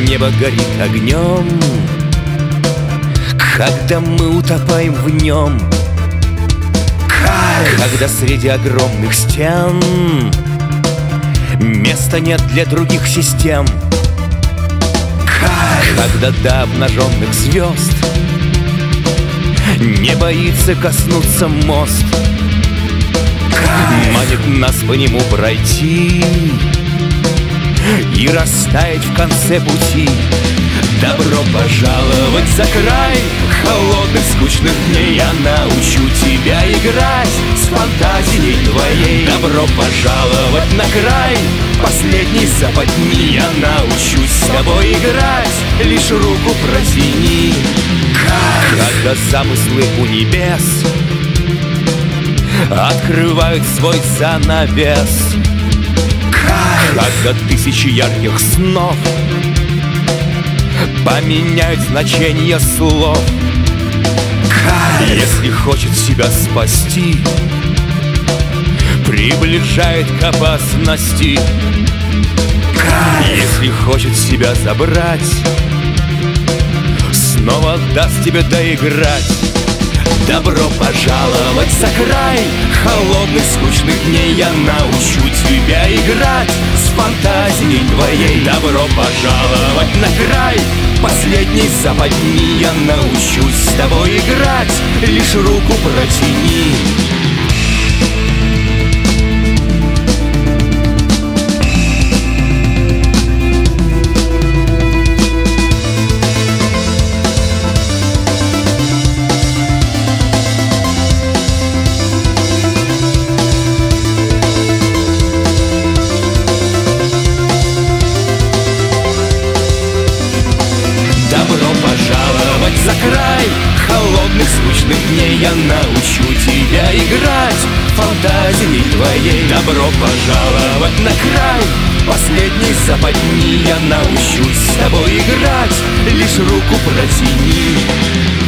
небо горит огнем, когда мы утопаем в нем. Когда среди огромных стен места нет для других систем. Когда до обнаженных звезд не боится коснуться мост. Манит нас по нему пройти и растаять в конце пути. Добро пожаловать за край холодных, скучных дней. Я научу тебя играть с фантазией твоей. Добро пожаловать на край последней западни. Я научусь с тобой играть, лишь руку протяни. Когда замыслы у небес открывают свой занавес, когда тысячи ярких снов поменяют значение слов. Если хочет себя спасти, приближает к опасности. Если хочет себя забрать, снова даст тебе доиграть. Добро пожаловать за край холодных, скучных дней. Я научу тебя играть с фантазией твоей. Добро пожаловать на край последней западни. Я научусь с тобой играть, лишь руку протяни. Добро пожаловать за край холодных, скучных дней. Я научу тебя играть фантазией твоей. Добро пожаловать на край последней западни. Я научусь с тобой играть, лишь руку протяни.